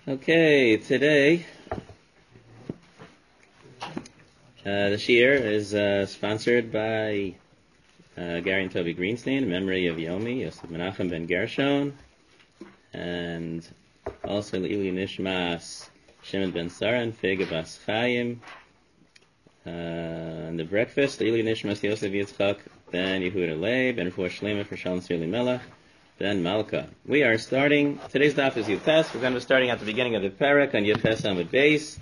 Okay, today the shiur is sponsored by Gary and Toby Greenstein in memory of Yomi, Yosef Menachem ben Gershon, and also Leili Nishmas Shimon ben Sarah and Fega Bas Chaim. And the breakfast, Leili Nishmas Yosef Yitzchak ben Yehuda Leib, ben Refuah Shlema for Shalom Tzvi Melech, ben Malka. We are starting, today's daf is Yutes. We're going to be starting at the beginning of the parak on Yutes Amud Beis.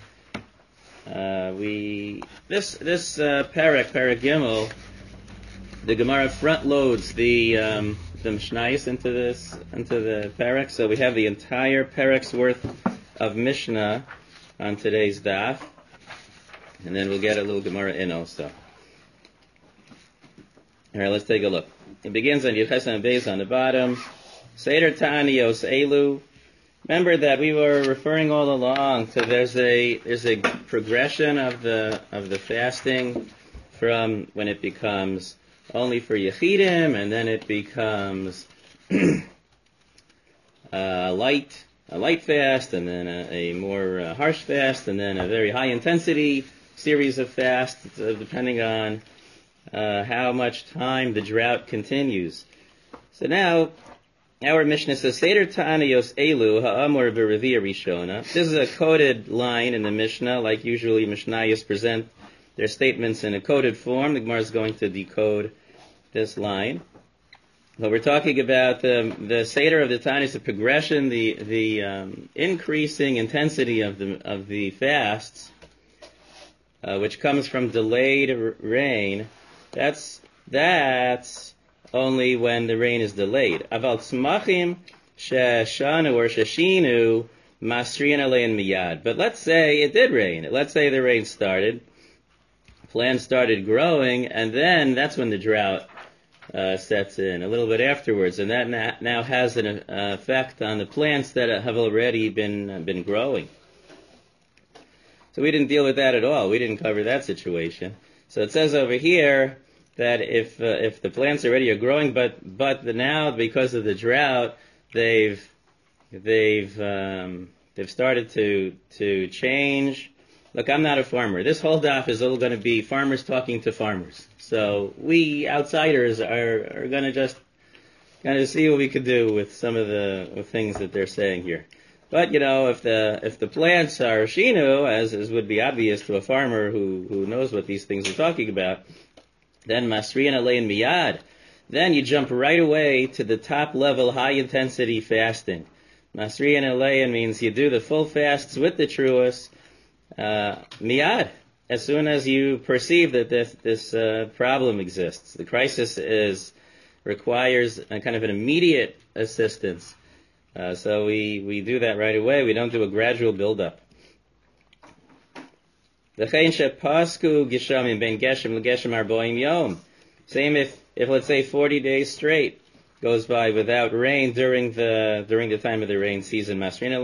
This parak Gimel, the Gemara front loads the Mishnayos into the parak, so we have the entire parak's worth of Mishnah on today's daf, and then we'll get a little Gemara in also. All right, let's take a look. It begins on Yutes Amud Beis on the bottom. Seder Ta'anios Elu. Remember that we were referring all along to there's a progression of the fasting from when it becomes only for Yechidim, and then it becomes a light fast, and then a more harsh fast, and then a very high intensity series of fasts, depending on how much time the drought continues. So now, our Mishnah says, Seder Ta'anios Elu ha'amor b'Revi'ah Rishona. This is a coded line in the Mishnah, like usually Mishnayos present their statements in a coded form. The Gemara is going to decode this line. But we're talking about the Seder of the Ta'anios, the progression, the increasing intensity of the fasts, which comes from delayed rain. That's only when the rain is delayed. Aval tzmachim sheshanu or sheshinu masriyan alein miyad. But let's say it did rain. Let's say the rain started, plants started growing, and then that's when the drought sets in a little bit afterwards, and that now has an effect on the plants that have already been growing. So we didn't deal with that at all. We didn't cover that situation. So it says over here that if the plants already are growing, but now because of the drought, they've started to change. Look, I'm not a farmer. This whole daf is all going to be farmers talking to farmers. So we outsiders are going to just kind of see what we could do with some of the things that they're saying here. But if the plants are shinu, as would be obvious to a farmer who knows what these things are talking about, then masriyan alein miyad. Then you jump right away to the top level, high intensity fasting. Masriyan alein means you do the full fasts with the truas miyad, as soon as you perceive that this problem exists. The crisis requires a kind of an immediate assistance. So we do that right away. We don't do a gradual build-up. Same if let's say 40 days straight goes by without rain during the time of the rain season,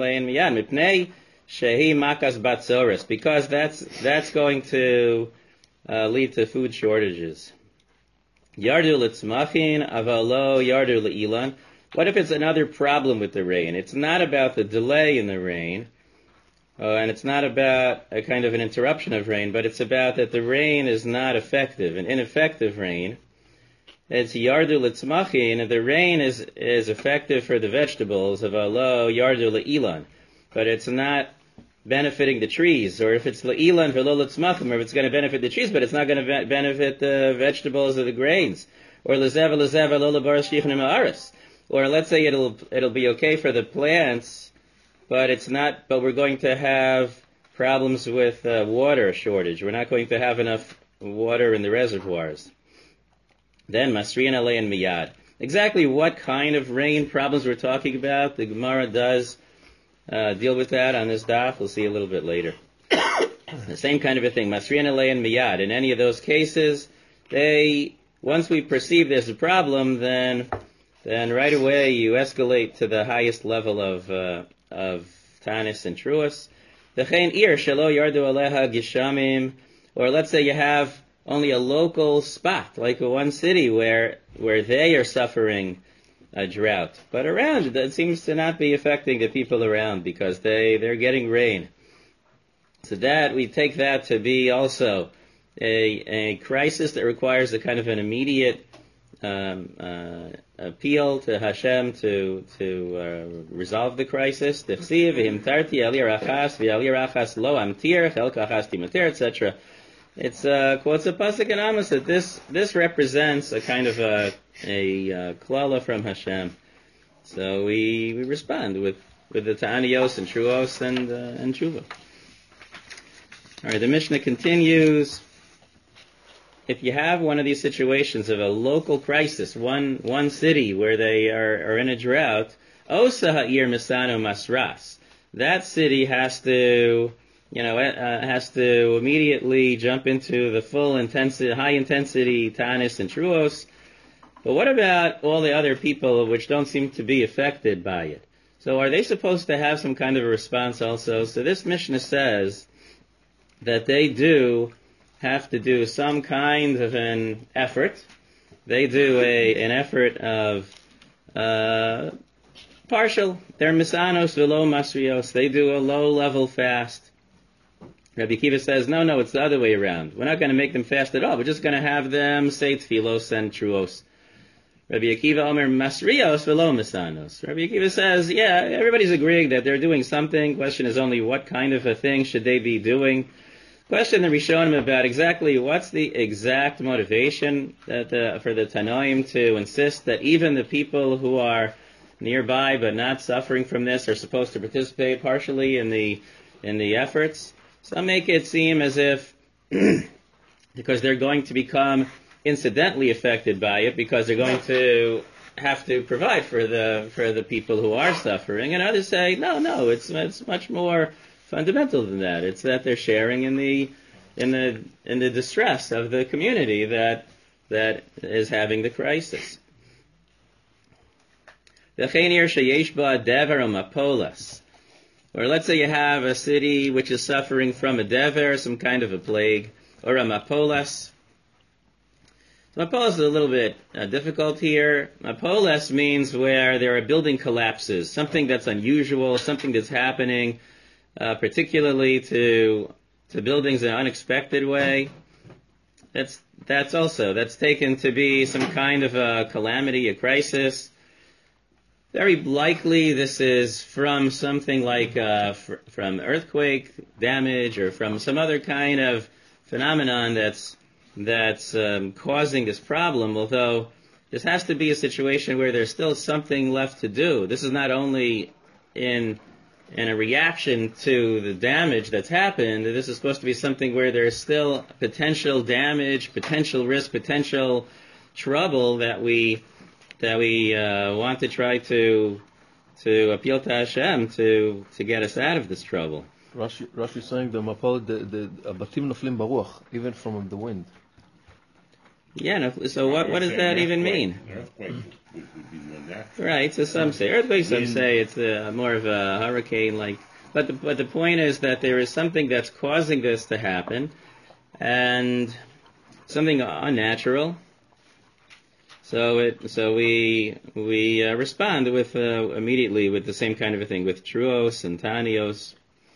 because that's going to lead to food shortages. Yardu litzmachin avalo yardu leilan. What if it's another problem with the rain? It's not about the delay in the rain, and it's not about a kind of an interruption of rain, but it's about that the rain is not effective, an ineffective rain. It's yardu litzmachin, and the rain is effective for the vegetables of alo yardu leilan, but it's not benefiting the trees. Or if it's leilan v'lo litzmachim, or if it's going to benefit the trees, but it's not going to benefit the vegetables or the grains. Or lezeva lo lebar shichin ma'aris. Or let's say it'll be okay for the plants, but it's not. But we're going to have problems with water shortage. We're not going to have enough water in the reservoirs. Then masriyan alein miyad. Exactly what kind of rain problems we're talking about, the Gemara does deal with that on this daf. We'll see a little bit later. The same kind of a thing, masriyan alein miyad. In any of those cases, once we perceive there's a problem, then right away you escalate to the highest level of tanis and truas. V'chein ir shelo yardu aleha gishamim. Or let's say you have only a local spot, like one city where they are suffering a drought. But around, that seems to not be affecting the people around because they're getting rain. So that, we take that to be also a crisis that requires a kind of an immediate appeal to Hashem to resolve the crisis. Etc. It's quotes a pasuk in Amos that this represents a kind of a klala from Hashem. So we respond with the ta'aniyos and truos and tshuva. All right, the Mishnah continues. If you have one of these situations of a local crisis, one city where they are in a drought, osa ha'ir misano masras. That city has to immediately jump into the full intensity, high intensity tanis and truos. But what about all the other people which don't seem to be affected by it? So are they supposed to have some kind of a response also? So this Mishnah says that they do have to do some kind of an effort. They do an effort of partial. They're misanos velo masrios. They do a low-level fast. Rabbi Akiva says, no, it's the other way around. We're not going to make them fast at all. We're just going to have them say tfilos and truos. Rabbi Akiva omer masrios velo misanos. Rabbi Akiva says, yeah, everybody's agreeing that they're doing something. Question is only what kind of a thing should they be doing. Question the Rishonim about exactly what's the exact motivation that for the Tanoim to insist that even the people who are nearby but not suffering from this are supposed to participate partially in the efforts. Some make it seem as if because they're going to become incidentally affected by it because they're going to have to provide for the people who are suffering, and others say no, it's much more fundamental than that. It's that they're sharing in the distress of the community that is having the crisis. Or let's say you have a city which is suffering from a dever, some kind of a plague, or a mapolas. Mapolas is a little bit difficult here. Mapolas means where there are building collapses, something that's unusual, something that's happening particularly to buildings in an unexpected way. That's taken to be some kind of a calamity, a crisis. Very likely this is from something like from earthquake damage or from some other kind of phenomenon that's causing this problem, although this has to be a situation where there's still something left to do. This is not only in a reaction to the damage that's happened. This is supposed to be something where there's still potential damage, potential risk, potential trouble that we want to try to appeal to Hashem to get us out of this trouble. Rashi is saying the mapol, the batim noflim baruach, even from the wind. Yeah, no, so what does that even mean? Right, so some say earthquake, some say it's more of a hurricane, but the point is that there is something that's causing this to happen, and something unnatural. So we respond with immediately with the same kind of a thing, with truos and tanios.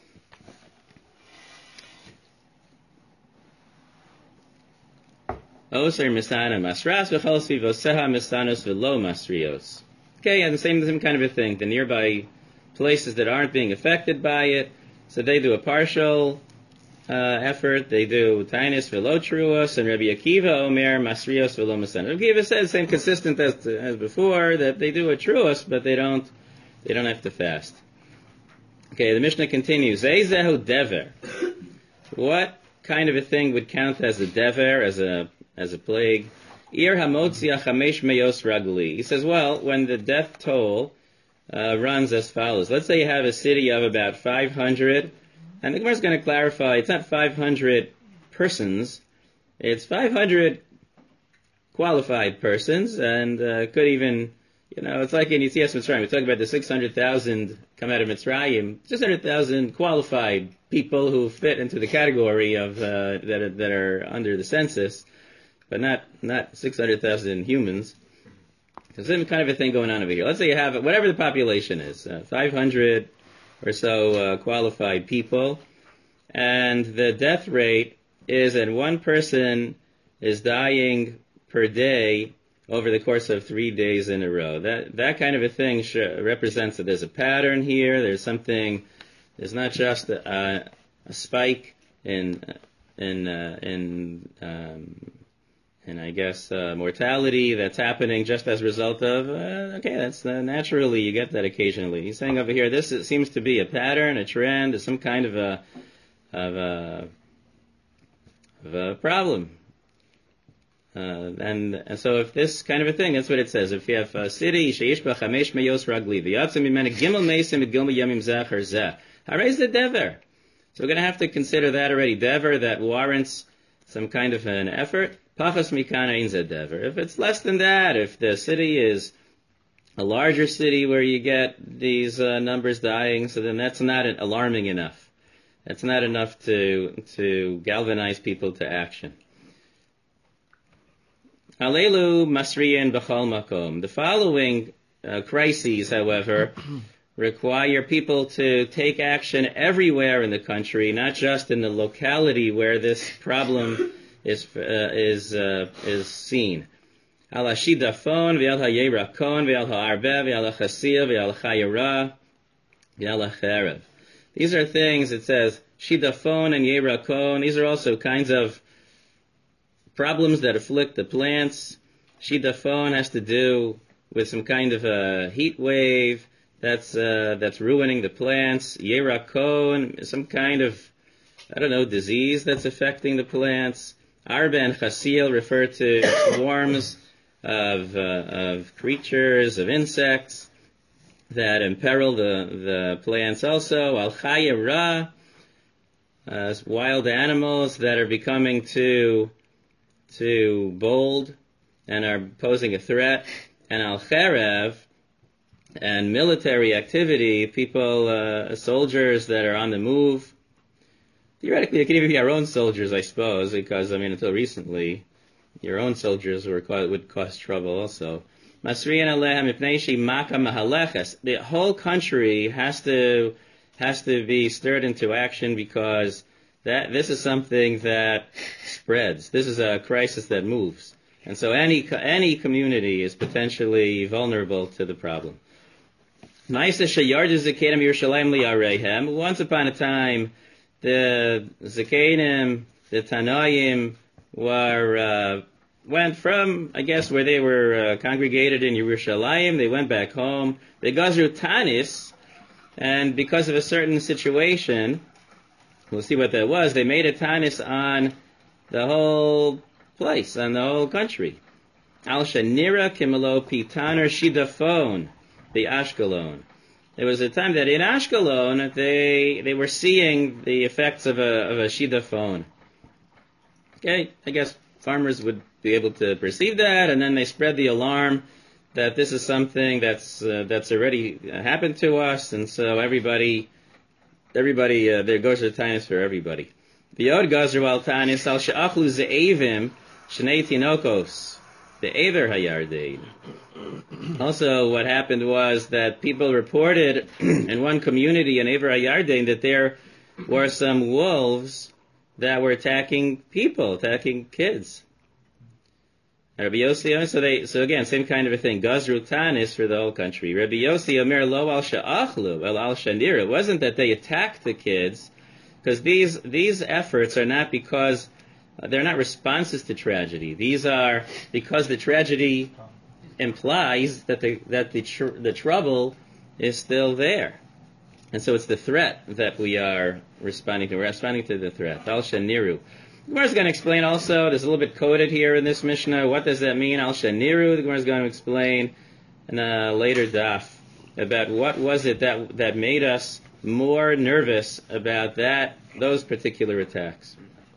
Oser misana masras v'chol svivoseha misanos v'lo masrios. Okay, and the same kind of a thing. The nearby places that aren't being affected by it, so they do a partial effort. They do tainis v'lo truos, and Rabbi Akiva omer masrios v'lo misanos. Rabbi Akiva says same consistent as before that they do a truos, but they don't have to fast. Okay, the Mishnah continues. Eizehu dever. What kind of a thing would count as a dever, as a plague? Ir hamotzia chamesh meyos ragli. He says, well, when the death toll runs as follows. Let's say you have a city of about 500, and the Gemara is going to clarify, it's not 500 persons, it's 500 qualified persons, and could even, it's like in Yetzias Mitzrayim, we talk about the 600,000 come out of Mitzrayim, 600,000 qualified people who fit into the category of that are under the census, but not 600,000 humans. the same kind of a thing going on over here. Let's say you have, whatever the population is, 500 or so qualified people, and the death rate is that one person is dying per day over the course of 3 days in a row. That kind of a thing represents that there's a pattern here. There's something. There's not just a spike in I guess mortality that's happening just as a result of that's naturally you get that occasionally. He's saying over here this seems to be a pattern, a trend, some kind of a problem. And so if this kind of a thing, that's what it says. If you have a city, sheish ba chamesh meyos ragli, v'yatzim mimena gimel meisim et gimel yamim zachar zeh. Harayz the dever. So we're going to have to consider that already. Dever that warrants some kind of an effort. Pachas mikana ein zeh dever. If it's less than that, if the city is a larger city where you get these numbers dying, so then that's not alarming enough. That's not enough to galvanize people to action. Alelu masriyan b'chol makom. The following crises, however, require people to take action everywhere in the country, not just in the locality where this problem is seen. Al hashidafon v'al hayerakon v'al ha'arbev v'al hachasiyah v'al ha'chayara v'al ha'cherev. These are things, it says, shidafon and yerakon. These are also kinds of problems that afflict the plants. Shidafon has to do with some kind of a heat wave that's ruining the plants. Yerakon, some kind of, disease that's affecting the plants. Arbe and chasil refer to swarms of creatures, of insects that imperil the plants also. Al chayera, wild animals that are becoming too bold and are posing a threat. And al cherev, and military activity, people, soldiers that are on the move. Theoretically, it could even be our own soldiers, I suppose, because, until recently, your own soldiers would cause trouble also. Masriyan alehem mipnei shemaka mahaleches. The whole country has to be stirred into action because this is something that spreads. This is a crisis that moves. And so any community is potentially vulnerable to the problem. Once upon a time, the Zakenim, the Tanaim, went from, I guess, where they were congregated in Yerushalayim. They went back home. They gazru tanis, and because of a certain situation, we'll see what that was, they made a tanis on the whole place, on the whole country. Al shanira kimelo pitaner shidafon, the Ashkelon. There was a time that in Ashkelon they were seeing the effects of a shidafon. Okay, I guess farmers would be able to perceive that, and then they spread the alarm that this is something that's already happened to us, and so everybody there goes the tanis for everybody. V'yod gazru al tanis al she'achlu ze'evim shnei tinokos the Ever Hayardein. Also, what happened was that people reported in one community in Ever Hayardein that there were some wolves that were attacking people, attacking kids. Rabbi Yossi, so again, same kind of a thing. Gazru tanis for the whole country. Rabbi Yossi Omer lo al sha'achlu el al shanir. It wasn't that they attacked the kids, because these efforts are not because they're not responses to tragedy. These are because the tragedy implies that the trouble is still there, and so it's the threat that we are responding to. We're responding to the threat. Al shaniru. The Gemara is going to explain also, there's a little bit coded here in this Mishnah, what does that mean, Al Shaniru? The Gemara is going to explain in a later daf about what was it that made us more nervous about those particular attacks.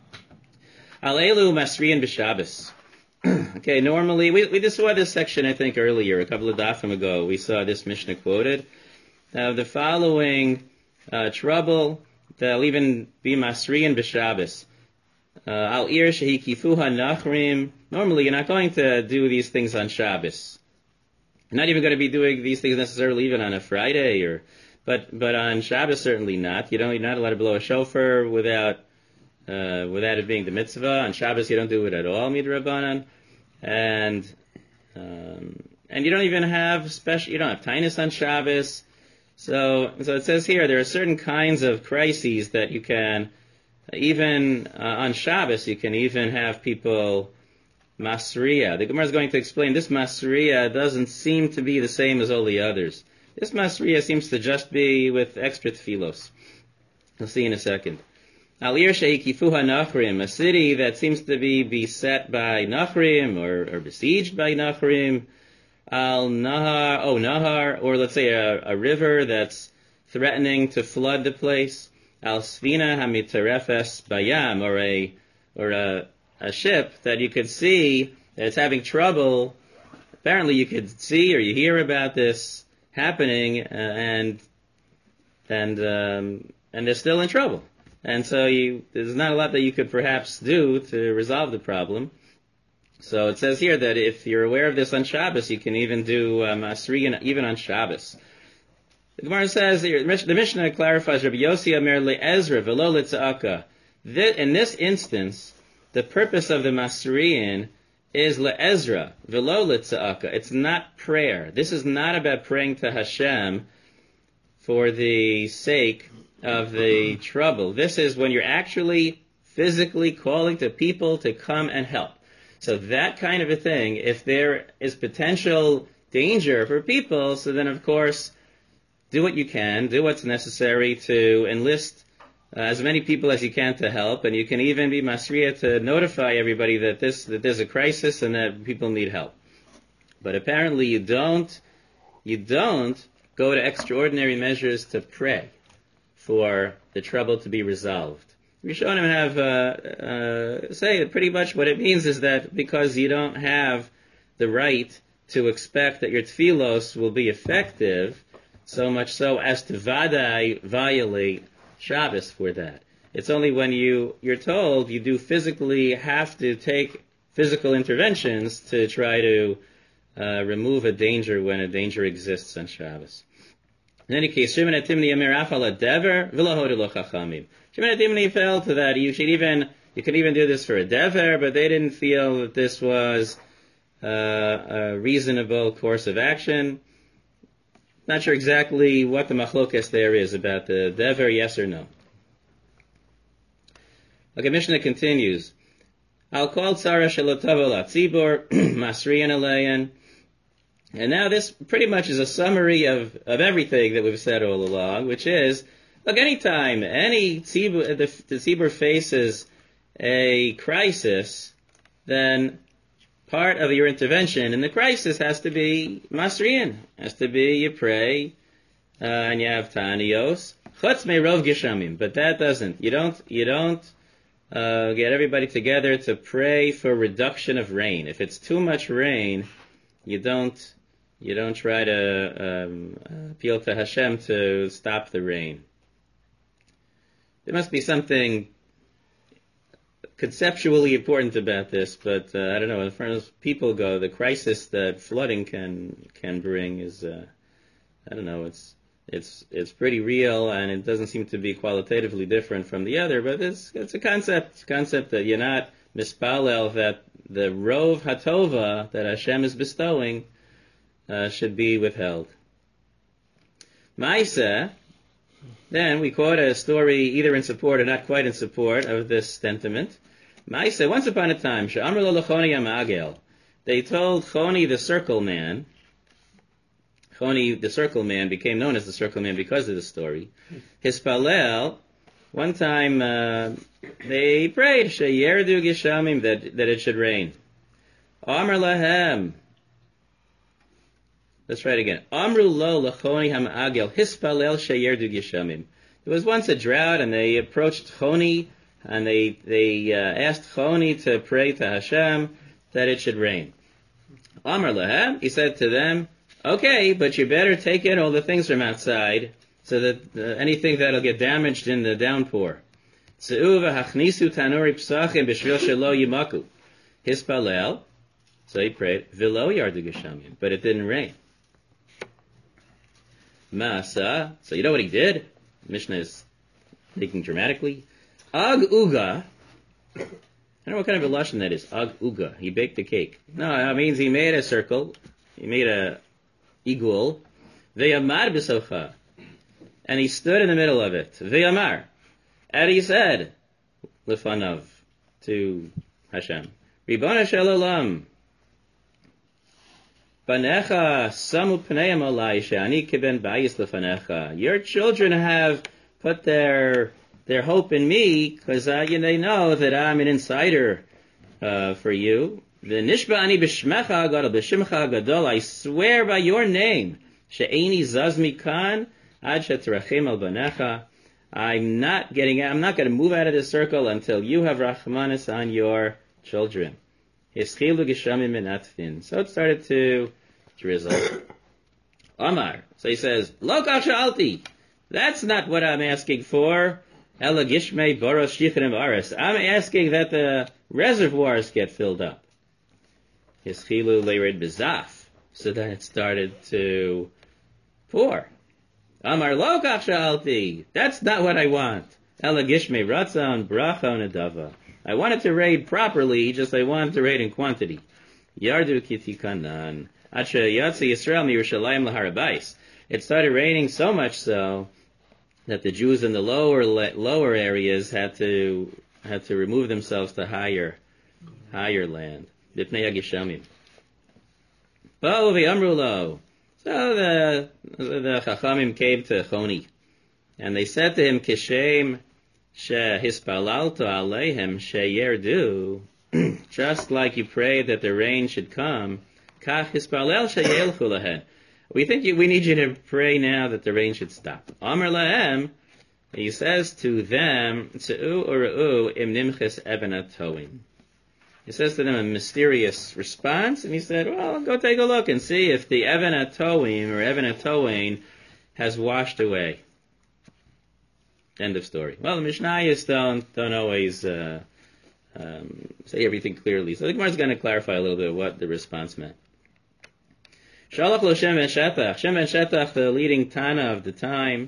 Al Elu Masriyan B'Shabbos. Okay, normally, we just saw this section, I think, earlier, a couple of dafim ago. We saw this Mishnah quoted. The following trouble, they'll even be Masriyan B'Shabbos. Al ir shehi kifuha nachrim. Normally, you're not going to do these things on Shabbos. You're not even going to be doing these things necessarily even on a Friday, but on Shabbos certainly not. You're not allowed to blow a shofar without it being the mitzvah. On Shabbos you don't do it at all, midrabanan, and you don't even have you don't have tainus on Shabbos. So it says here there are certain kinds of crises that you can even on Shabbos you can even have people masriya. The Gemara is going to explain this masriya doesn't seem to be the same as all the others. This masriya seems to just be with extra tefillos. We'll see in a second. Al-Ir shehikifuha nachrim, a city that seems to be beset by nachrim or besieged by nachrim. Nahar, or let's say a river that's threatening to flood the place. Al-Svina hamitarefes bayam, or a ship that you could see that's having trouble. Apparently you could see or you hear about this happening, and they're still in trouble. And so there's not a lot that you could perhaps do to resolve the problem. So it says here that if you're aware of this on Shabbos, you can even do Masri even on Shabbos. The Gemara says, the Mishnah clarifies, Rabbi Yossi Amer le'ezra v'lo le'tza'aka. In this instance, the purpose of the Masriyin is le'ezra v'lo le'tza'aka. It's not prayer. This is not about praying to Hashem for the sake of the trouble. This is when you're actually physically calling to people to come and help. So that kind of a thing, if there is potential danger for people, so then of course, do what you can, do what's necessary to enlist as many people as you can to help, and you can even be masriya to notify everybody that there's a crisis and that people need help. But apparently you don't go to extraordinary measures to pray for the trouble to be resolved. Rishonim have say that pretty much what it means is that because you don't have the right to expect that your tefillos will be effective, so much so as to violate Shabbos for that. It's only when you're told you do physically have to take physical interventions to try to remove a danger when a danger exists on Shabbos. In any case, Shimon HaTimni Amir Afal Dever V'Lahodu Lo Chachamim. Shimon HaTimni felt that you could even do this for a dever, but they didn't feel that this was a reasonable course of action. Not sure exactly what the machlokas there is about the dever, yes or no. Okay, Mishnah continues. I'll call Tzara Shelotavo Latzibor Masriyan Alayan. And now this pretty much is a summary of everything that we've said all along, which is, look, anytime the tzibur faces a crisis, then part of your intervention in the crisis has to be masriyan, has to be you pray, and you have taniyos. Chutz me'rov geshamim, but that doesn't. You don't get everybody together to pray for reduction of rain. If it's too much rain, you don't try to appeal to Hashem to stop the rain. There must be something conceptually important about this, but I don't know. As far as people go, the crisis that flooding can bring is, I don't know. It's pretty real, and it doesn't seem to be qualitatively different from the other. But it's a concept that you're not mispalel that the rov hatova that Hashem is bestowing should be withheld. Maisa, then we quote a story either in support or not quite in support of this sentiment. Maisa, once upon a time, she'amr lo l'choni hamagel, they told Choni the circle man. Choni the circle man became known as the circle man because of the story. Hispalel, one time they prayed sheyerdu geshamim, that it should rain. Amr lahem. Let's try it again. Amru lo l'choni hamagel hispalel sheyerdu geshamim. There was once a drought, and they approached Choni, and they asked Choni to pray to Hashem that it should rain. Amr lahem, he said to them, okay, but you better take in all the things from outside, so that anything that'll get damaged in the downpour. Tzeu v'hachnisu tanuri psachim b'shvil shelo yimaku. Hispalel, so he prayed, v'lo yardu geshamim, but it didn't rain. Masa. So you know what he did? Mishnah is speaking dramatically. Ag uga. I don't know what kind of a lashon that is. Ag uga. He baked a cake. No, it means he made a circle. He made a igul. Ve'amar b'socha. And he stood in the middle of it. Ve'amar. And he said, Lefanav, to Hashem, Ribona shel olam, Banecha samu pneim alai she'ani kiben ba'is lefanecha. Your children have put their hope in me because they know that I'm an insider for you. V'nishba ani b'shmecha gadol b'shimcha gadol. I swear by your name, she'eni zazmi kan ad she'terachem al banecha. I'm not going to move out of this circle until you have Rachmanis on your children. Hischilu geshamim menatfin. So it started to drizzle. Omar. So he says, Lo kach sha'alti. That's not what I'm asking for. Ela gishmei boros shichrim ares. I'm asking that the reservoirs get filled up. Hischilu leired bezaf. So then it started to pour. Amar lo kach sha'alti. That's not what I want. Ela gishmei ratzon bracha nedava. I wanted to raid properly, just I wanted to raid in quantity. Yardu kitikanan. Acha yatsi Yisrael mi Yerushalayim laharabais. It started raining so much so that the Jews in the lower areas had to remove themselves to higher land. B'pnei hagishamim. Bo v'yamru lo. So the Chachamim came to Choni, and they said to him, Kishem shehispalalto aleihem sheyerdu, just like you prayed that the rain should come, kach hispalel sheyelchu lahen. We need you to pray now that the rain should stop. Amar lahem, he says to them, Tze'u u're'u im nimches eben atoim. He says to them a mysterious response, and he said, well, go take a look and see if the Even HaToim or Even HaToain has washed away. End of story. Well, the Mishnayos don't always say everything clearly. So the Gemara is going to clarify a little bit what the response meant. Shalach lo Shem ben Shetach. Shem ben Shetach, the leading Tana of the time,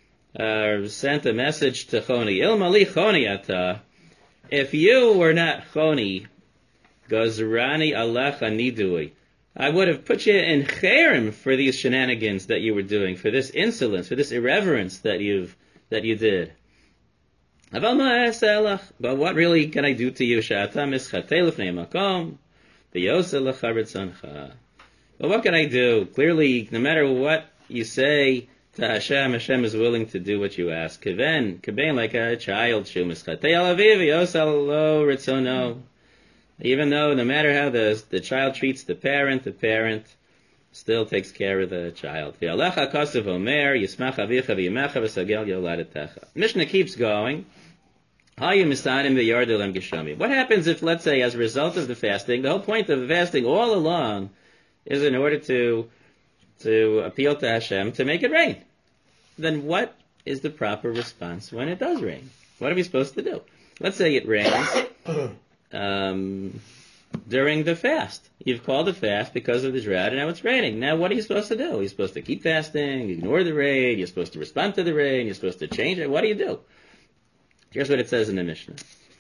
sent a message to Choni. Il mali Choni ata. If you were not Choni, Gazrani alecha nidui, I would have put you in cherem for these shenanigans that you were doing, for this insolence, for this irreverence that you did. But what really can I do to you? But what can I do? Clearly, no matter what you say to Hashem, Hashem is willing to do what you ask. Keben like a child, even though no matter how the child treats the parent still takes care of the child. Mishnah keeps going. What happens if, let's say, as a result of the fasting, the whole point of the fasting all along is in order to appeal to Hashem to make it rain? Then what is the proper response when it does rain? What are we supposed to do? Let's say it rains during the fast. You've called a fast because of the drought, and now it's raining. Now what are you supposed to do? You're supposed to keep fasting, ignore the rain, you're supposed to respond to the rain, you're supposed to change it. What do you do? Here's what it says in the Mishnah.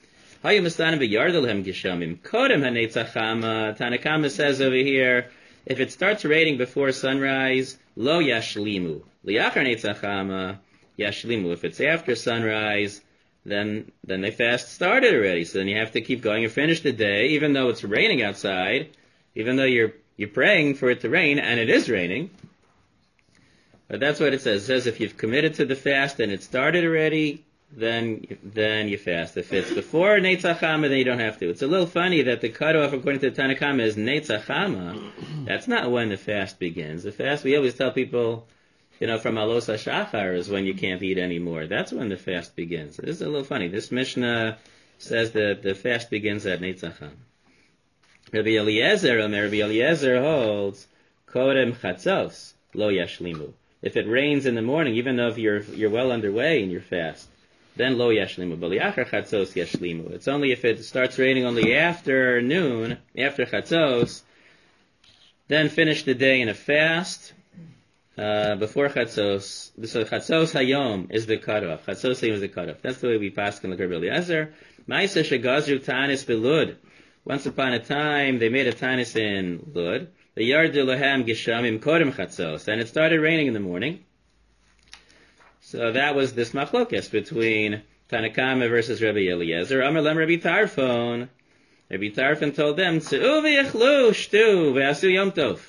Tanakama says over here, if it starts raining before sunrise, lo yashlimu. Liachar neitzachama yashlimu. If it's after sunrise, then the fast started already. So then you have to keep going and finish the day, even though it's raining outside, even though you're praying for it to rain, and it is raining. But that's what it says. It says if you've committed to the fast and it started already, then you fast. If it's before Neitzachama, then you don't have to. It's a little funny that the cutoff, according to the Tanakama, is Neitzachama. That's not when the fast begins. The fast, we always tell people, from Alos HaShachar is when you can't eat anymore. That's when the fast begins. This is a little funny. This Mishnah says that the fast begins at Neitzachama. Rabbi Eliezer holds, Kodem Chatzos, Lo Yashlimu. If it rains in the morning, even though if you're well underway in your fast, then lo yashlimu. But liachar chatzos yashlimu. It's only if it starts raining only after noon, after chatzos, then finish the day in a fast. before Chatzos. So Chatzos Hayom is the cutoff. Chatzos Hayom is the cutoff. That's the way we pass on the Rabbi Eliezer. Ma'aser shegazru tanis belud. Once upon a time, they made a tanis in Lud. The yardu lahem gishamim kodem Chatzos, and it started raining in the morning. So that was this machlokes between Tanakama versus Rabbi Eliezer. Amar lem Rabbi Tarfon. Rabbi Tarfon told them, Tze'u v'yechlu shtu v'asu yom tov.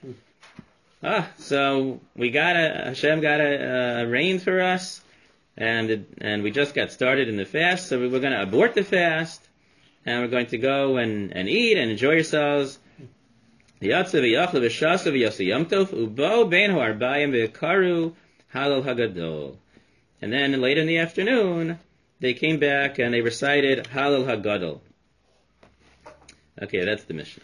So Hashem got a rain for us, and we just got started in the fast, so we were going to abort the fast, and we're going to go and eat and enjoy ourselves. Yatsa v'yachlu v'shasu v'yasu yom tov, ubo ben ho'arbayim v'karu halal hagadol. And then late in the afternoon, they came back and they recited Halal Hagadol. Okay, that's the Mishnah.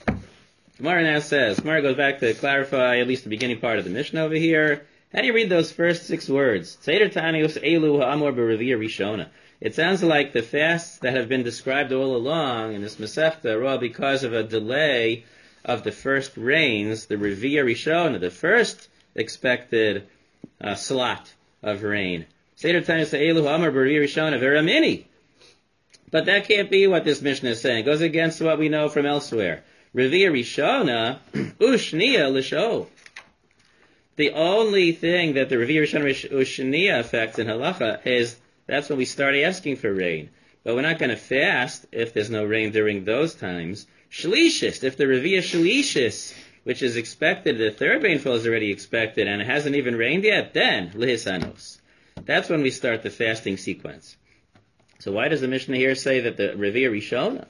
Gemara now says, Gemara goes back to clarify at least the beginning part of the Mishnah over here. How do you read those first 6 words? Seder Tanius Elu Ha'amor B'Revia Rishona. It sounds like the fasts that have been described all along in this Masechta are all because of a delay of the first rains, the Revia Rishona, the first expected slot of rain. Seder Tanius Elu Ha'amor B'Revia Rishona Veramini. But that can't be what this Mishnah is saying. It goes against what we know from elsewhere. Revia Rishona, Ushniya L'sho. The only thing that the Revia Rishona Ushniya affects in Halacha is that's when we start asking for rain. But we're not going to fast if there's no rain during those times. Shlishis, if the Revia Shlishis, which is expected, the third rainfall is already expected and it hasn't even rained yet, then Lihisanos. That's when we start the fasting sequence. So why does the Mishnah here say that the Revia Rishona?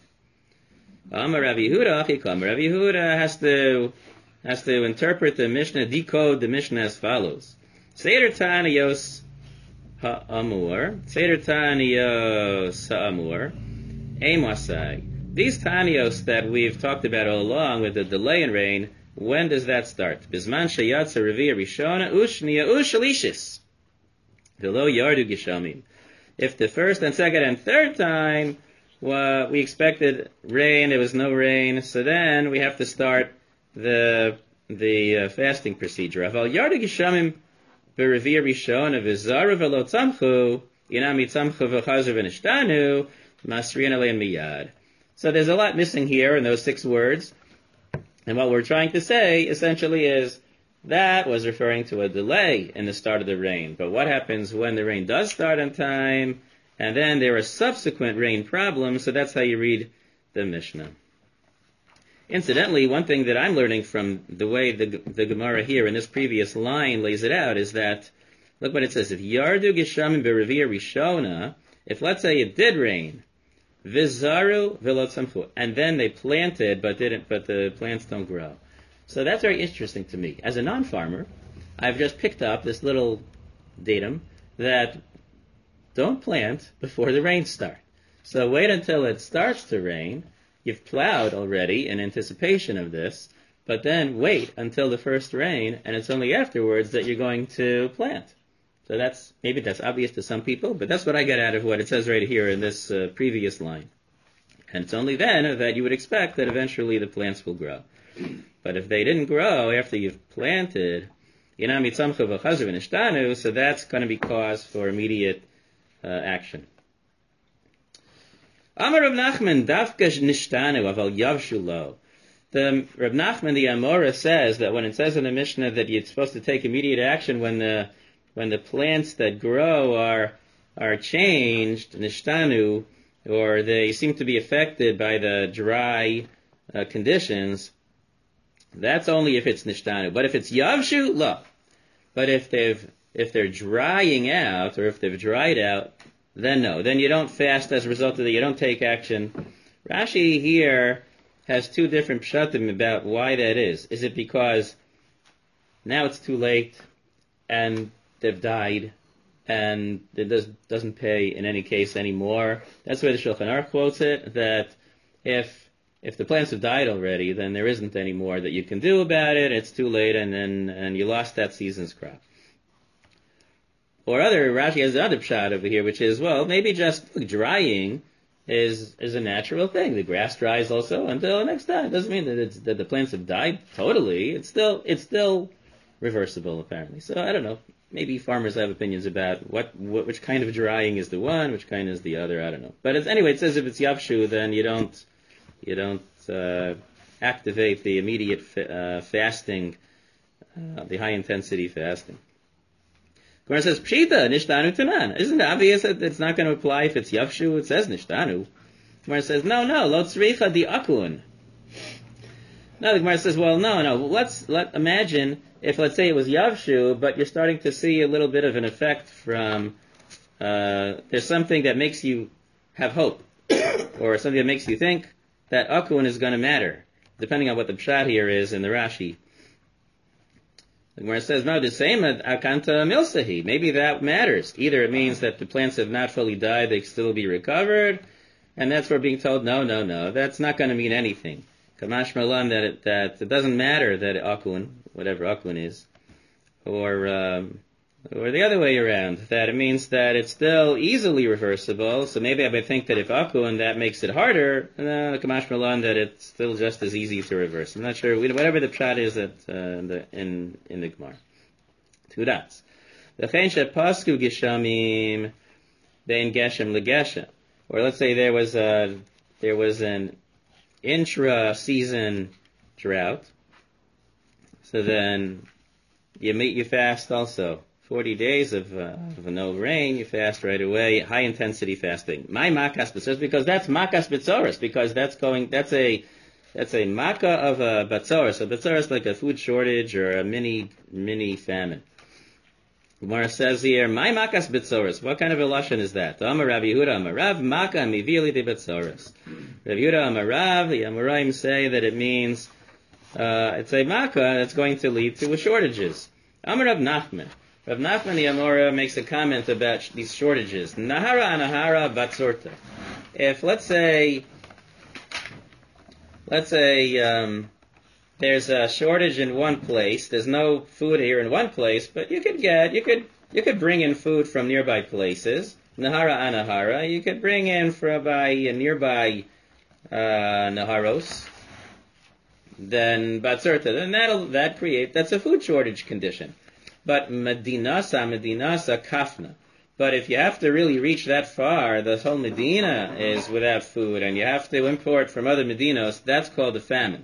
Amar Rav Yehuda, Achikam. Rav Yehuda has to interpret the Mishnah, decode the Mishnah as follows. Seder Taniyos Ha'amur, Seder Taniyos Ha'amur, Emasai. These Taniyos that we've talked about all along with the delay in rain, when does that start? Bizman Shayatza Revia Rishona, Ushniya Ushalishis. Velo Yardu Gishamim. If the first and second and third time, we expected rain, there was no rain, so then we have to start the fasting procedure. Aval yardu gishamim berevia rishona v'zara v'lo tzamchu inami tzamchu v'chazer v'nishtanu masriyan alein miyad. So there's a lot missing here in those 6 words, and what we're trying to say essentially is that was referring to a delay in the start of the rain. But what happens when the rain does start on time, and then there are subsequent rain problems? So that's how you read the Mishnah. Incidentally, one thing that I'm learning from the way the Gemara here in this previous line lays it out is that, look what it says, if Yardu Gishamim Berevia Rishona, if let's say it did rain, Vizaru Vilot Samchu, and then they planted but the plants don't grow. So that's very interesting to me. As a non-farmer, I've just picked up this little datum that don't plant before the rains start. So wait until it starts to rain. You've plowed already in anticipation of this, but then wait until the first rain, and it's only afterwards that you're going to plant. So maybe that's obvious to some people, but that's what I get out of what it says right here in this previous line. And it's only then that you would expect that eventually the plants will grow. But if they didn't grow after you've planted, so that's going to be cause for immediate action. Amar Rav Nachman, Dafka nishtanu aval yavshu lo. The Rav Nachman, the Amora, says that when it says in the Mishnah that you're supposed to take immediate action when the plants that grow are changed, nishtanu, or they seem to be affected by the dry conditions, that's only if it's nishtanu. But if it's yavshu, lo. But if they're drying out, or if they've dried out, then no. Then you don't fast as a result of that. You don't take action. Rashi here has 2 different pshatim about why that is. Is it because now it's too late and they've died and it doesn't pay in any case anymore? That's where the Shulchan Aruch quotes it, that if the plants have died already, then there isn't any more that you can do about it. It's too late, and you lost that season's crop. Or Rashi has another pshat over here, which is, well, maybe just drying is a natural thing. The grass dries also until next time. It doesn't mean that the plants have died totally. It's still reversible, apparently. So I don't know. Maybe farmers have opinions about which kind of drying is the one, which kind is the other. I don't know. But anyway, it says if it's yavshu, then you don't activate the immediate fasting, the high intensity fasting. Gemara says pshita nishtanu tanan. Isn't it obvious that it's not going to apply if it's yavshu? It says nishtanu. Gemara says no, lo tzricha di akun. No, the Gemara says, well, no. Let's imagine if, let's say, it was Yavshu, but you're starting to see a little bit of an effect from, there's something that makes you have hope, or something that makes you think that Akun is going to matter, depending on what the pshat here is in the Rashi. The Gemara says, no, the same Akanta Milsahi. Maybe that matters. Either it means that the plants have not fully died, they can still be recovered, and that's where being told, no, that's not going to mean anything. Kamash Malan, that it doesn't matter that Akun, whatever Akun is, or the other way around, that it means that it's still easily reversible. So maybe I would think that if Akun, that makes it harder, Kamash Malan, that it's still just as easy to reverse. I'm not sure. Whatever the pshat is in the Gemara. Two dots. V'chein shepasku geshamim bein geshem legeshem. Or let's say there was an intra-season drought. So then you fast also. 40 days of no rain, you fast right away. High intensity fasting. My makas b'tzoros, because that's makas b'tzoros, because that's a makkah of a b'tzoros. So b'tzoros like a food shortage or a mini famine. Gemara says here, my makas b'tzoros. What kind of a lashon is that? Amar Rav Yehuda Amar Rav makkah mivili de b'tzoros. Rav Yehuda Amar Rav, the Amoraim say that it means it's a makkah that's going to lead to shortages. Amar Rav Nachman. Rav Nachman the Amora makes a comment about these shortages. Nahara anahara batzorta. If let's say there's a shortage in one place. There's no food here in one place, but you could bring in food from nearby places. Nahara anahara. You could bring in from nearby naharos. Then batzorta. Then that's a food shortage condition. But medinasa kafna. But if you have to really reach that far, the whole Medina is without food, and you have to import from other Medinos, that's called a famine.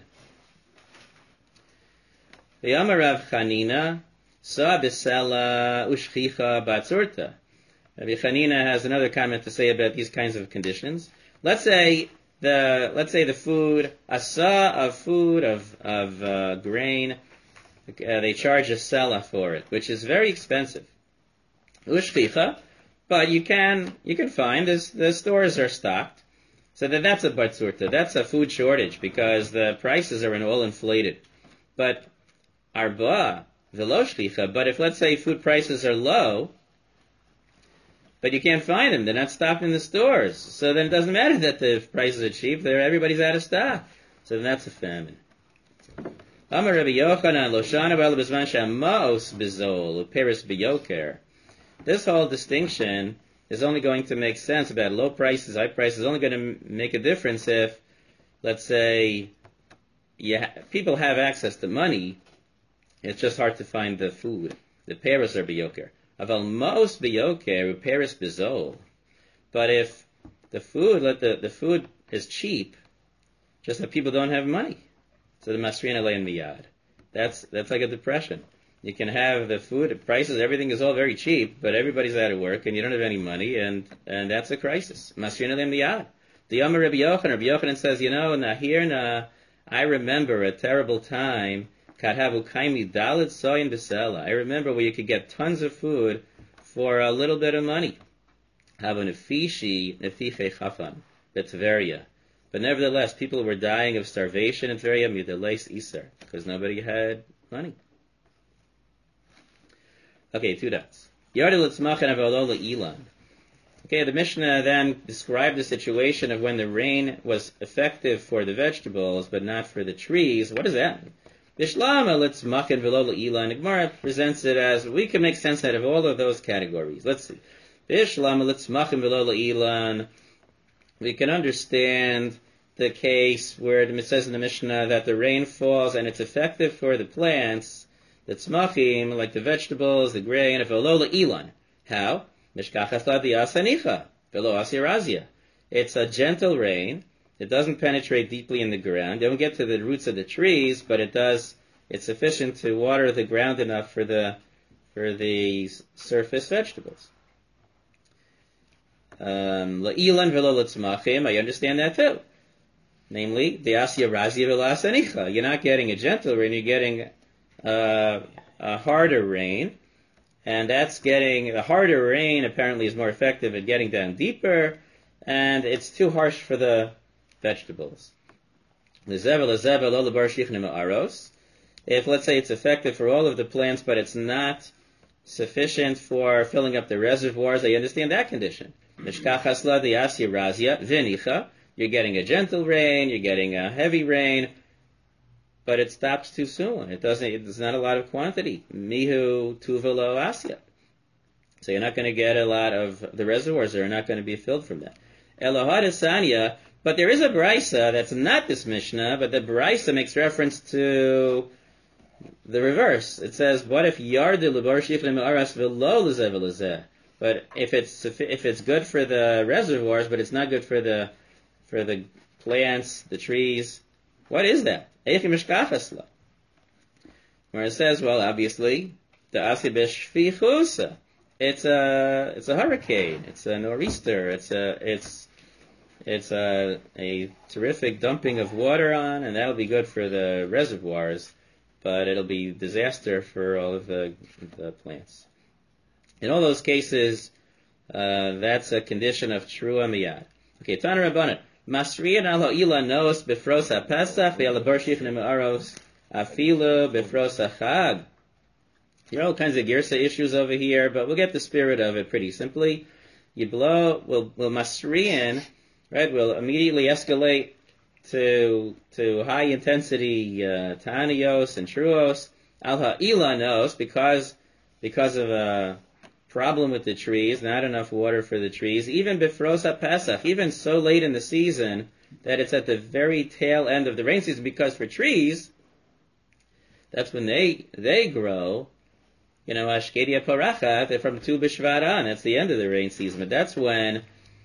The Amarav Chanina sa besela ushchicha batzurta. Rabbi Chanina has another comment to say about these kinds of conditions. Let's say the food, a sa of food of grain, they charge a sela for it, which is very expensive. Ushchicha, but you can find the stores are stocked, so that's a batzurta. That's a food shortage because the prices are all inflated. But arba velo shchicha. But if let's say food prices are low, but you can't find them, they're not stocked in the stores. So then it doesn't matter that the prices are cheap. Everybody's out of stock. So then that's a famine. Amar Rabbi Yochanan Loshana Bala B'Zman Shamaos B'Zol Uperis B'Yoker. This whole distinction is only going to make sense about low prices, high prices. Only going to make a difference if, let's say, people have access to money. It's just hard to find the food. The peris are B'Yoker. Aval most B'Yoker Uperis B'Zol. But if the food is cheap, just that people don't have money. So the masrina lein miyad. That's like a depression. You can have the food prices, everything is all very cheap, but everybody's out of work and you don't have any money, and that's a crisis. Masrina lein miyad. The Amar Rabbi Yochanan says, Nahir I remember a terrible time. Kadhavu kaimi dalit soyin b'sela. I remember where you could get tons of food for a little bit of money. Havu nefishi nefiche chafan b'Tveria. But nevertheless, people were dying of starvation in Tveria, midaleis isar, because nobody had money. Okay, two dots. Yardel etzmachan avalola ilan. Okay, the Mishnah then described the situation of when the rain was effective for the vegetables, but not for the trees. What does that mean? Bishlama letzmachan avalola ilan. Gemara presents it as, we can make sense out of all of those categories. Let's see. Bishlama letzmachan avalola ilan. We can understand the case where it says in the Mishnah that the rain falls and it's effective for the plants, the tzmachim, like the vegetables, the grain, v'lo le'ilan. How? Mishkachas la diasanicha, v'lo asirazia. It's a gentle rain. It doesn't penetrate deeply in the ground. It don't get to the roots of the trees, but it's sufficient to water the ground enough for the surface vegetables. La'ilan v'lo letzmachim, I understand that too. Namely, the asya razia v'lo asanicha. You're not getting a gentle rain, you're getting a harder rain. And the harder rain apparently is more effective at getting down deeper, and it's too harsh for the vegetables. If let's say it's effective for all of the plants, but it's not sufficient for filling up the reservoirs, I understand that condition. You're getting a gentle rain, you're getting a heavy rain, but it stops too soon. There's not a lot of quantity. Mihu tuvalo asya. So you're not going to get a lot of, the reservoirs are not going to be filled from that. Elohad Asanya, but there is a Braisa that's not this Mishnah, but the Braisa makes reference to the reverse. It says, what if yardu l'bar shiflim aras v'lo l'zeh v'l'zeh? But if it's good for the reservoirs, but it's not good for the plants, the trees, what is that? Where it says, well, obviously, the asya b'shfichusa. It's a hurricane. It's a nor'easter. It's a terrific dumping of water on, and that'll be good for the reservoirs, but it'll be disaster for all of the plants. In all those cases, that's a condition of trua miyad. Okay, Tana Rabbanan. Masriyan al ha'ila nos befros ha'pesach ve'al ha'barshif ne'ma'aros afilu befros ha'chag. There are all kinds of girsa issues over here, but we'll get the spirit of it pretty simply. You blow, we'll masriyan, right? We'll immediately escalate to high intensity ta'aniyos and truos al ha'ila nos because of a problem with the trees, not enough water for the trees, even befros ha'pesach, even so late in the season that it's at the very tail end of the rain season, because for trees, that's when they grow. Ashkedia parachat, they're from Tu B'Shvat on, that's the end of the rain season, but that's when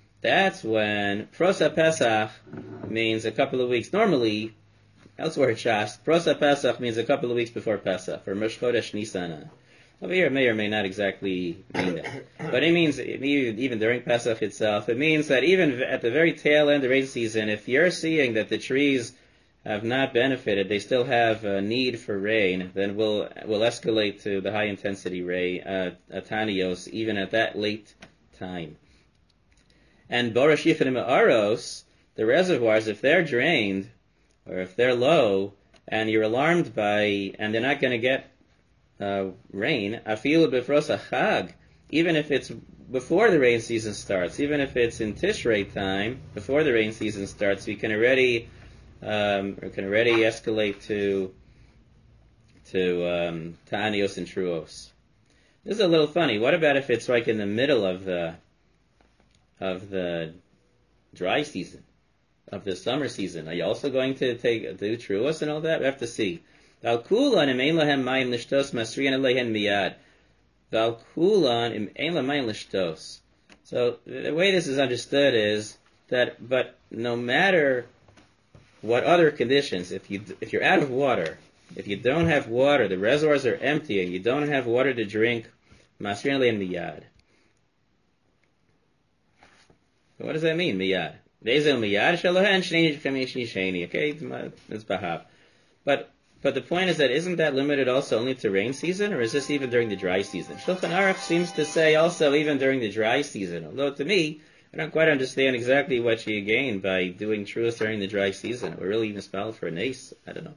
Pros HaPesach means a couple of weeks. Normally, elsewhere in Shas, Pros HaPesach means a couple of weeks before Pesach, or Rosh Chodesh Nisan. Over here, it may or may not exactly mean that. But it means, even during Pesach itself, it means that even at the very tail end of the rain season, if you're seeing that the trees have not benefited, they still have a need for rain, then we'll escalate to the high intensity rain, Atanios, even at that late time. And Borashif and Ma'aros, the reservoirs, if they're drained, or if they're low, and you're alarmed and they're not going to get rain, afilu befros ha'chag, even if it's before the rain season starts, even if it's in Tishrei time, before the rain season starts, we can already escalate to ta'anios and truos. This is a little funny. What about if it's like in the middle of the dry season, of the summer season? Are you also going to do truos and all that? We have to see. Valkulan im ein lahem mayim lishtos masriyan aleihen miyad. Valkulan im ein lahem mayim lishtos. So the way this is understood is that, but no matter what other conditions, if you're out of water, if you don't have water, the reservoirs are empty, and you don't have water to drink, masriyan aleihen miyad. What does that mean, miyad? Vezel miyad shalohen shnei chamish sheni. Okay, it's bahab. But the point is that isn't that limited also only to rain season, or is this even during the dry season? Shulchan Aruch seems to say also even during the dry season, although to me, I don't quite understand exactly what you gain by doing truth during the dry season. We're really even spelled for an ace. I don't know.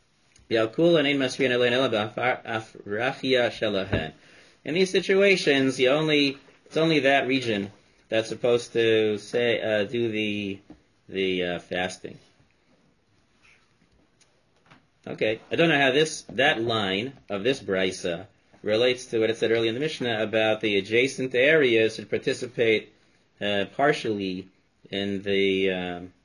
In these situations, it's only that region that's supposed to do the fasting. Okay, I don't know how that line of this brisa relates to what it said earlier in the Mishnah about the adjacent areas to participate partially in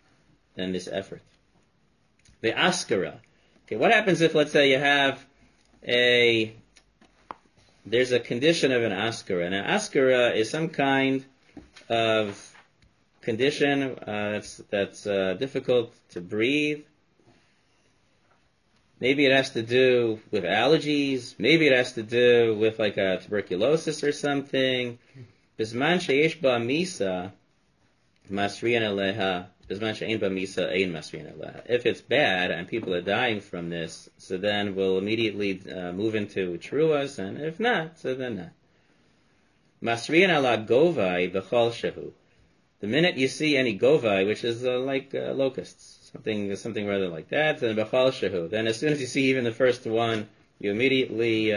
this effort. The askara. Okay, what happens if, let's say, you have there's a condition of an askara. And an askara is some kind of condition that's difficult to breathe. Maybe it has to do with allergies. Maybe it has to do with like a tuberculosis or something. Bisman sheyesh ba misa masriyan aleha. Bisman she'ein ba misa ein masriyan aleha. If it's bad and people are dying from this, so then we'll immediately move into truas, and if not, so then not. Masriyan ala govai b'chol shehu. The minute you see any govai, which is like locusts, something rather like that, then b'chal shehu. Then as soon as you see even the first one, you immediately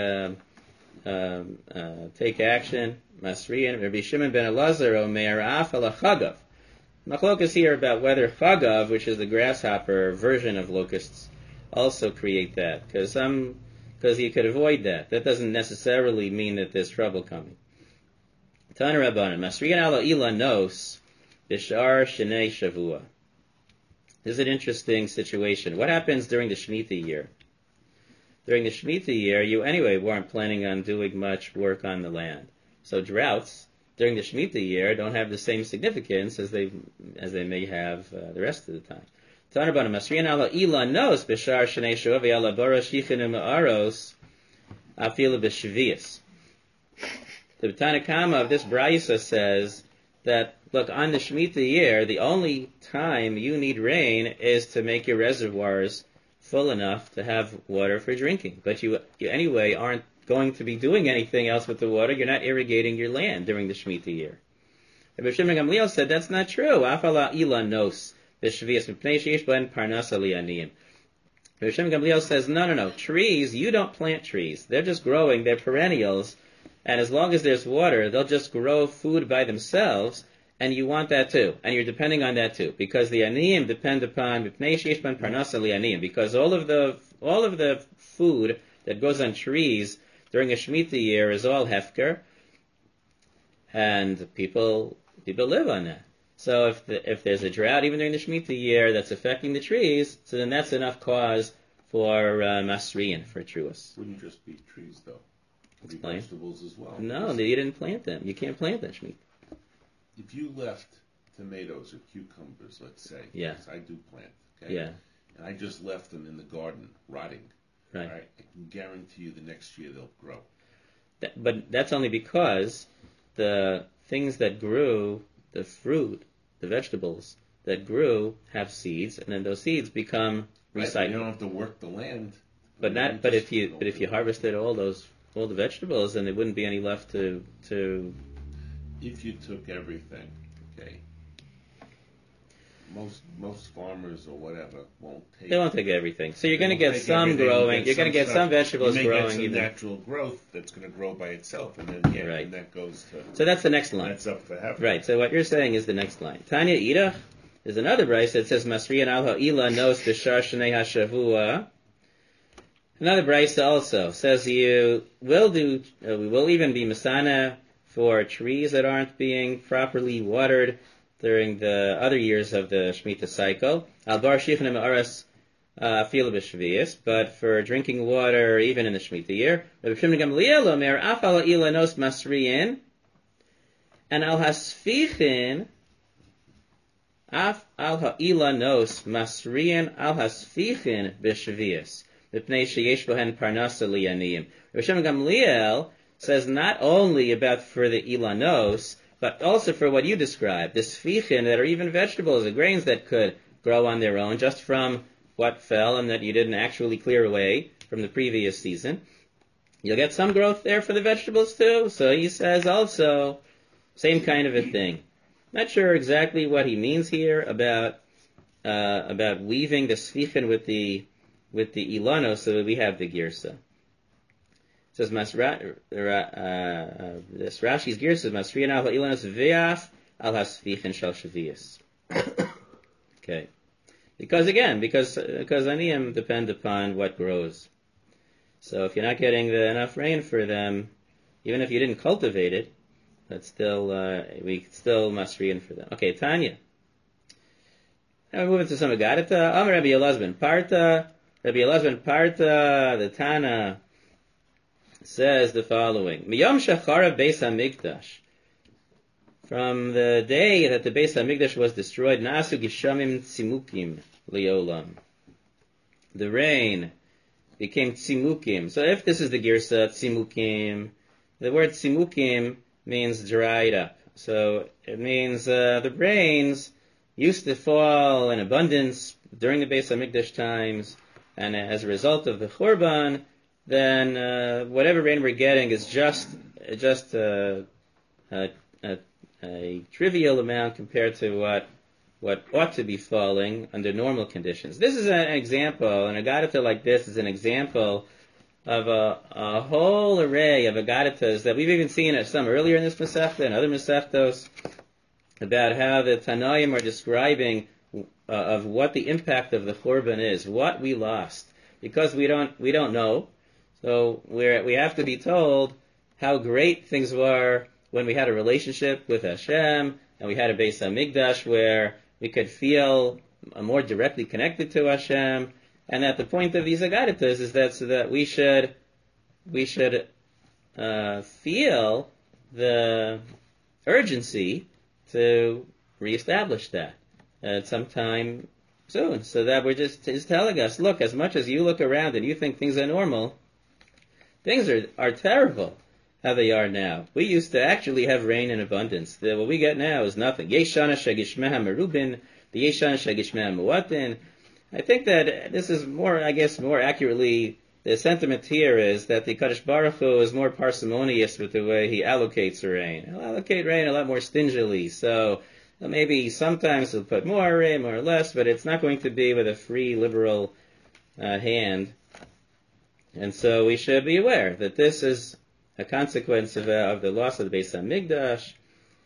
take action. Masriyan. Rabbi Shimon ben Elazar omer af ala chagav. Machlok is here about whether chagav, which is the grasshopper version of locusts, also create that, because you could avoid that. That doesn't necessarily mean that there's trouble coming. Tan Rabbanan Masriyan ala ila nos. Bishar Shnei Shavua. This is an interesting situation. What happens during the Shemitah year? During the Shemitah year, you anyway weren't planning on doing much work on the land. So droughts during the Shemitah year don't have the same significance as they may have the rest of the time. Tanabana Masriyan ala ila nos bishar Shnei Shavua ve'ala bara shichinu ma'aros afila b'shvius. The Tanakama of this Braisa says that, look, on the Shemitah year, the only time you need rain is to make your reservoirs full enough to have water for drinking. But you anyway aren't going to be doing anything else with the water. You're not irrigating your land during the Shemitah year. Rabbi Shimon Gamliel said that's not true. Afala ila nos b'shvius mipnei sheish ben parnasa li'aniyim. Rabbi Shimon Gamliel says no. Trees, you don't plant trees. They're just growing. They're perennials. And as long as there's water, they'll just grow food by themselves, and you want that too. And you're depending on that too. Because the aniyim depend upon, because all of the food that goes on trees during a Shemitah year is all hefker, and people live on that. So if there's a drought even during the Shemitah year that's affecting the trees, so then that's enough cause for masriyan, for truas. Wouldn't just be trees though. Explain. Vegetables as well. No, you didn't plant them. You can't plant that Shemitah. If you left tomatoes or cucumbers, let's say, yeah, yes, I do plant, okay? Yeah. And I just left them in the garden rotting, right? I can guarantee you the next year they'll grow. But that's only because the things that grew, the fruit, the vegetables that grew, have seeds, and then those seeds become recycled. Right, you don't have to work the land. But if you harvested all the vegetables, then there wouldn't be any left to. If you took everything, okay. Most farmers or whatever won't take. They won't take everything. So you're going to get some growing. You're going to get some vegetables growing. You may get some natural growth that's going to grow by itself, and then right. And that goes to. So that's the next line. That's up for heaven. Right. So what you're saying is the next line. Tanya Idach is another brayse that says Masriyan al ha'ila nos b'shar shnei hashavua. Another brayse also says we will even be masana for trees that aren't being properly watered during the other years of the Shemitah cycle. Al bar shichna ma'aras afila b'shvius, but for drinking water even in the Shemitah year. Rabbi Shimon Gamliel omer af al ha'ila nos masriyin, and al hasfichin af al ha'ila nos masriyin al hasfichin b'shvius. Mipnei sheyesh bohen parnasa li'aniyim. Rabbi Shimon Gamliel says not only about for the ilanos, but also for what you described, the sfichin that are even vegetables, the grains that could grow on their own just from what fell and that you didn't actually clear away from the previous season. You'll get some growth there for the vegetables too. So he says also, same kind of a thing. Not sure exactly what he means here about weaving the sfichin with the ilanos, so that we have the girsa. It says this Rashi's gear says Masriyan al ha'ilanos ve'af al hasfichin shel shavius. Okay, because aniyim depend upon what grows. So if you're not getting enough rain for them, even if you didn't cultivate it, but still we still Masriyan for them. Okay, Tanya. Now we're moving to some Agadita. Amar Rabbi Elazar ben Parta. Rabbi Elazar ben Parta, the Tana says the following: Miyom shacharav Beis Hamikdash. From the day that the Beis Hamikdash was destroyed, Nasu Gishamim Tzimukim Liolam. The rain became Tzimukim. So if this is the Girsa Tzimukim, the word Tzimukim means dried up. So it means the rains used to fall in abundance during the Beis Hamikdash times, and as a result of the Churban, then whatever rain we're getting is just a trivial amount compared to what ought to be falling under normal conditions. This is an example, an Agadita like this is an example of a whole array of Agaditas that we've even seen at some earlier in this Masechta and other Masechtos about how the Tanoim are describing of what the impact of the Churban is, what we lost, because we don't know. So we have to be told how great things were when we had a relationship with Hashem and we had a Beis Hamikdash where we could feel more directly connected to Hashem, and that the point of these Agaditas is that so that we should feel the urgency to reestablish that at some time soon, so that we're just telling us, look, as much as you look around and you think things are normal, things are terrible how they are now. We used to actually have rain in abundance. What we get now is nothing. Yeshana shegishmeha merubin, the yeshana shegishmeha muatin. I think that this is more accurately, the sentiment here is that the Kadosh Baruch Hu is more parsimonious with the way he allocates rain. He'll allocate rain a lot more stingily. So maybe sometimes he'll put more rain, more or less, but it's not going to be with a free, liberal hand. And so we should be aware that this is a consequence of the loss of the Beis Hamikdash.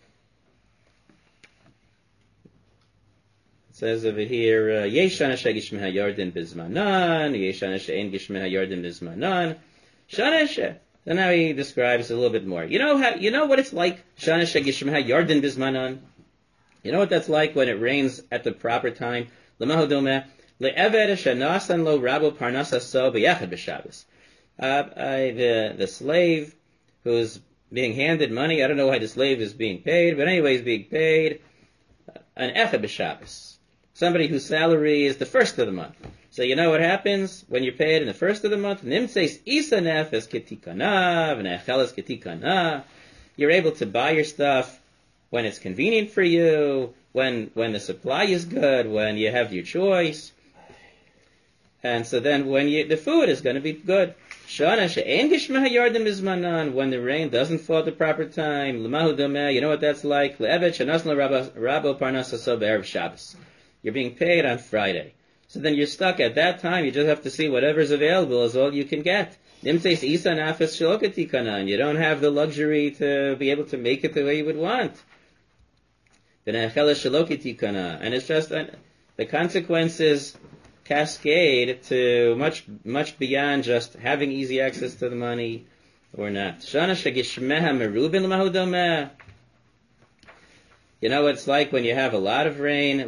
It says over here, Yeshana shegishmeha yardin bizmanan, Yeshana she'en gishmeha yardin bizmanan, Shana she. So now he describes a little bit more. You know what it's like, Shana shegishmeha yardin bizmanan? You know what that's like when it rains at the proper time? Lemahu domeh, le'eved shenasan lo rabo parnasa so b'yachad b'Shabbos. The slave who's being handed money, I don't know why the slave is being paid, but anyway, he's being paid an echad b'Shabbos. Somebody whose salary is the first of the month. So you know what happens when you're paid in the first of the month? Nimtzeis isa nefes ketikana, v'necheles ketikana. You're able to buy your stuff when it's convenient for you, when the supply is good, when you have your choice. And so then when the food is going to be good. Shana she'en gishmeha yardim bizmanan, when the rain doesn't fall at the proper time. Lemahu domeh, you know what that's like? Le'eved shenasan rabo parnasaso be'erev Shabbos. You're being paid on Friday. So then you're stuck at that time. You just have to see whatever's available is all you can get. Nimtzeis isa nafes shalokatikanan. You don't have the luxury to be able to make it the way you would want. And it's just the consequences cascade to much beyond just having easy access to the money or not. Shana shegishmeha merubin lemahu domeh. You know what it's like when you have a lot of rain,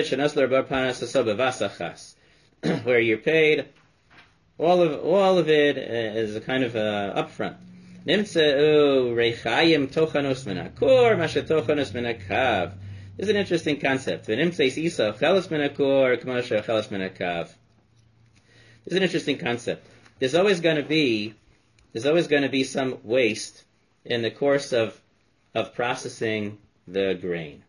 where you're paid, all of it is a kind of upfront. This is an interesting concept. This is an interesting concept. There's always going to be some waste in the course of processing the grain.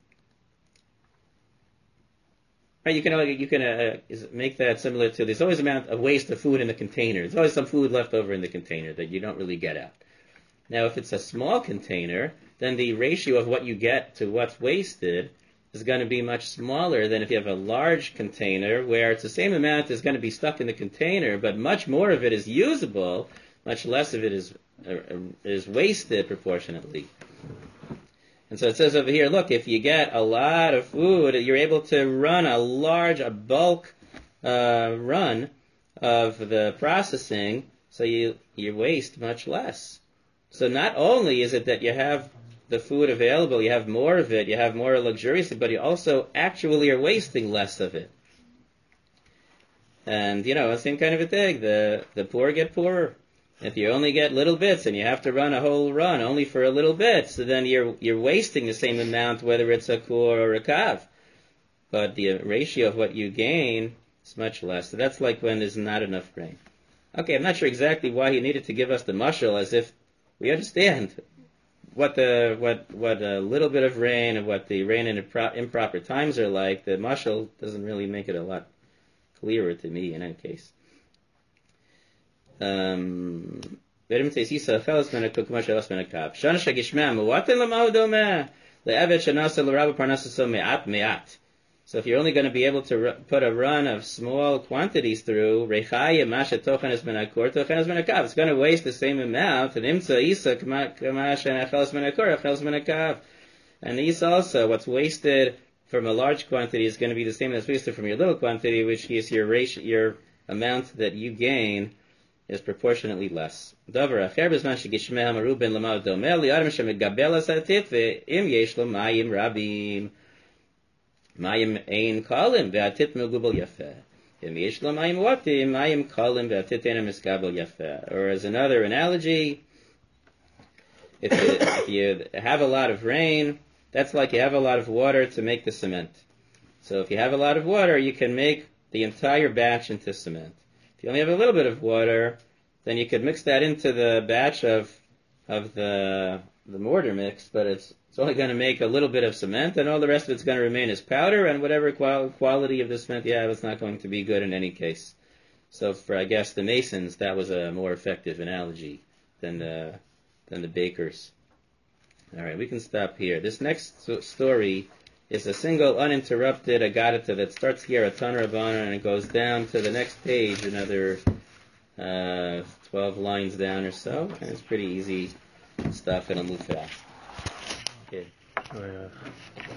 Right, you can make that similar to, there's always an amount of waste of food in the container. There's always some food left over in the container that you don't really get out. Now, if it's a small container, then the ratio of what you get to what's wasted is going to be much smaller than if you have a large container where it's the same amount is going to be stuck in the container, but much more of it is usable, much less of it is wasted proportionately. And so it says over here, look, if you get a lot of food, you're able to run a bulk run of the processing, so you waste much less. So not only is it that you have the food available, you have more of it, you have more luxuriously, but you also actually are wasting less of it. And, same kind of a thing. The poor get poorer. If you only get little bits and you have to run a whole run only for a little bit, so then you're wasting the same amount whether it's a kur or a kav. But the ratio of what you gain is much less. So that's like when there's not enough rain. Okay, I'm not sure exactly why he needed to give us the mashal, as if we understand what a little bit of rain and what the rain in improper times are like. The mashal doesn't really make it a lot clearer to me in any case. So if you're only going to be able to put a run of small quantities through, it's going to waste the same amount. And these also, what's wasted from a large quantity is going to be the same as wasted from your little quantity, which is your amount that you gain is proportionately less. מים אין קלים והטיט מגובל יפה. אם יש לו מים מועטים, מים קלים והטיט אינו מסגבל יפה. Or as another analogy, if you have a lot of rain, that's like you have a lot of water to make the cement. So if you have a lot of water, you can make the entire batch into cement. If you only have a little bit of water, then you could mix that into the batch of the mortar mix, but it's only going to make a little bit of cement, and all the rest of it's going to remain as powder, and whatever quality of the cement you have, it's not going to be good in any case. So for, I guess, the masons, that was a more effective analogy than the bakers. All right, we can stop here. This next story is a single uninterrupted Agadata that starts here at Tan Rabbana and it goes down to the next page, another 12 lines down or so, and it's pretty easy stuff, and I'll move fast. Okay.